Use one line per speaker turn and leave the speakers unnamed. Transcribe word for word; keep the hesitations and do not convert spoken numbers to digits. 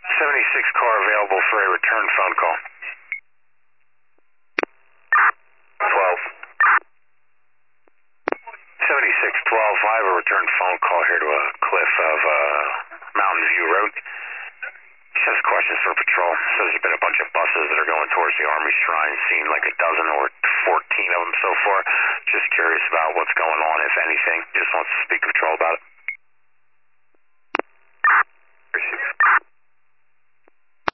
seventy-six car available for a return phone call. twelve. seventy-six twelve, I have a return phone call here to a cliff of uh, Mountain View Road. Just questions for patrol. So there's been a bunch of buses that are going towards the Army Shrine, seen like a dozen or fourteen of them so far. Just curious about what's going on, if anything. Just wants to speak to patrol about it.